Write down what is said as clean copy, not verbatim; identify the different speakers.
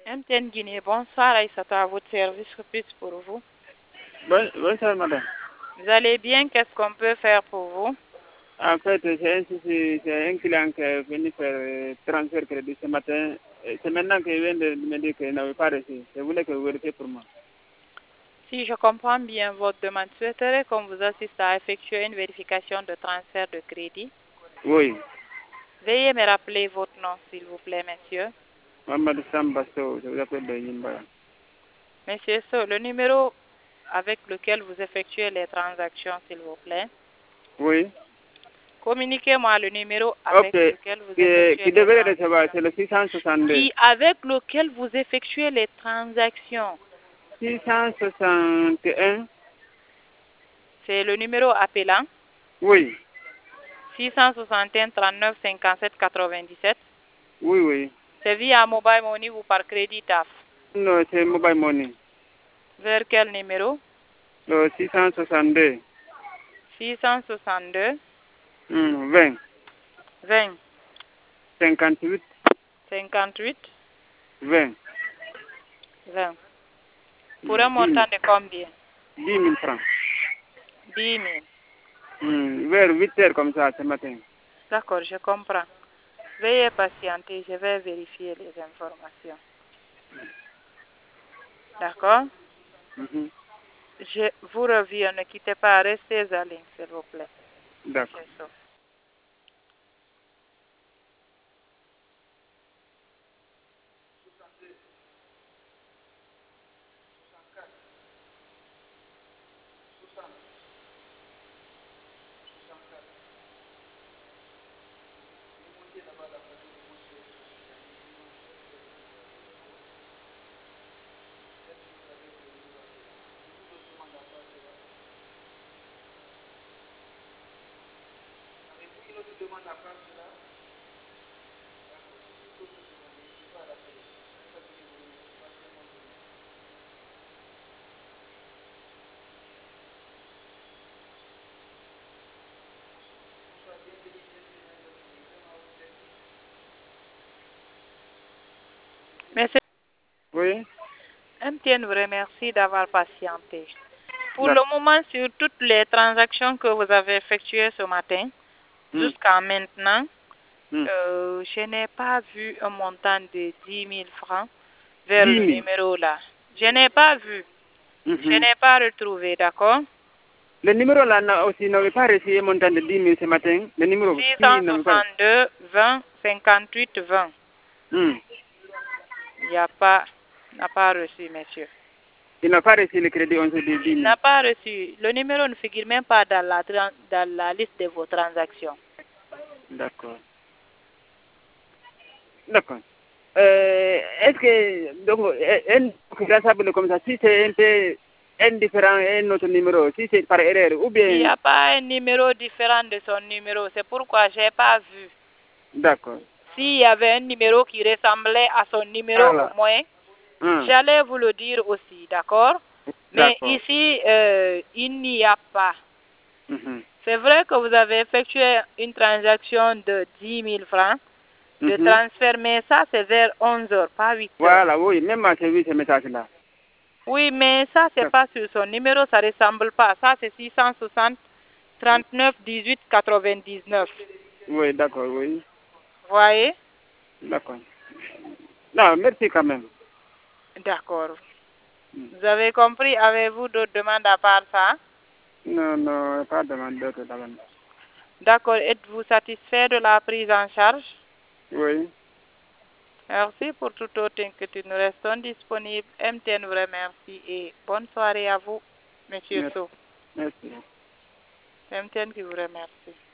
Speaker 1: MTN Guinée, bonsoir Aïssatou, à votre service, plus pour vous.
Speaker 2: Bonsoir, madame.
Speaker 1: Vous allez bien? Qu'est-ce qu'on peut faire pour vous?
Speaker 2: En fait, c'est un client qui est venu faire transfert crédit ce matin. C'est maintenant qu'il vient de me dire qu'il n'avait pas reçu. Je voulais que vous vérifiez pour moi.
Speaker 1: Si je comprends bien votre demande, souhaiterais qu'on vous assiste à effectuer une vérification de transfert de crédit.
Speaker 2: Oui.
Speaker 1: Veuillez me rappeler votre nom, s'il vous plaît, monsieur.
Speaker 2: Mohamed Sambasso, je vous appelle de Yimbaya.
Speaker 1: Monsieur So, le numéro avec lequel vous effectuez les transactions, s'il vous plaît.
Speaker 2: Oui.
Speaker 1: Communiquez-moi le numéro avec lequel vous effectuez
Speaker 2: Qui
Speaker 1: les
Speaker 2: devrait
Speaker 1: transactions.
Speaker 2: recevoir, c'est le 662.
Speaker 1: Qui, avec lequel vous effectuez les transactions.
Speaker 2: 661.
Speaker 1: C'est le numéro appelant.
Speaker 2: Oui.
Speaker 1: 661 39 57 97.
Speaker 2: Oui, oui.
Speaker 1: C'est via Mobile Money ou par crédit TAF.
Speaker 2: Non, c'est mobile money.
Speaker 1: Vers quel numéro?
Speaker 2: Le 662.
Speaker 1: 662
Speaker 2: 20.
Speaker 1: 20
Speaker 2: 58.
Speaker 1: 58
Speaker 2: 20.
Speaker 1: 20. Pour un montant de combien?
Speaker 2: 10 000 francs.
Speaker 1: 10 000.
Speaker 2: Vers 8 heures comme ça ce matin.
Speaker 1: D'accord, je comprends. Veuillez patienter, je vais vérifier les informations. D'accord? Je vous reviens, ne quittez pas, restez en ligne, s'il vous plaît.
Speaker 2: D'accord.
Speaker 1: Monsieur,
Speaker 2: Oui.
Speaker 1: MTN vous remercie d'avoir patienté. Pour le moment, sur toutes les transactions que vous avez effectuées ce matin, jusqu'à maintenant, je n'ai pas vu un montant de 10 000 francs vers le numéro là. Je n'ai pas vu. Je n'ai pas retrouvé, d'accord?
Speaker 2: Le numéro là aussi n'avait pas reçu un montant de 10 000 ce matin. Le numéro
Speaker 1: 662 20 58 20. Il n'a pas reçu, monsieur.
Speaker 2: Il n'a pas reçu le crédit, on se dit 10 000.
Speaker 1: Il n'a pas reçu. Le numéro ne figure même pas dans la liste de vos transactions.
Speaker 2: D'accord. D'accord. Est-ce que, donc, un responsable comme ça, si c'est un peu indifférent un autre numéro, si c'est par erreur, ou bien...
Speaker 1: Il n'y a pas un numéro différent de son numéro. C'est pourquoi je n'ai pas vu.
Speaker 2: D'accord.
Speaker 1: S'il y avait un numéro qui ressemblait à son numéro au moins, j'allais vous le dire aussi, d'accord? Mais ici, il n'y a pas. C'est vrai que vous avez effectué une transaction de 10 000 francs de transfert, mais ça, c'est vers 11 heures, pas 8 heures.
Speaker 2: Voilà, oui, même moi, j'ai vu ce message-là.
Speaker 1: Oui, mais ça, c'est pas sur son numéro, ça ressemble pas. Ça, c'est 660 39 18 99.
Speaker 2: Oui, d'accord, oui.
Speaker 1: Voyez?
Speaker 2: D'accord. Non, merci quand même.
Speaker 1: D'accord. Vous avez compris? Avez-vous d'autres demandes à part ça?
Speaker 2: Non, non, pas de demande d'autres demandes.
Speaker 1: D'accord. Êtes-vous satisfait de la prise en charge?
Speaker 2: Oui.
Speaker 1: Merci pour toute autre inquiétude. Nous restons disponibles. MTN vous remercie et bonne soirée à vous, Monsieur So.
Speaker 2: Merci.
Speaker 1: MTN qui vous remercie.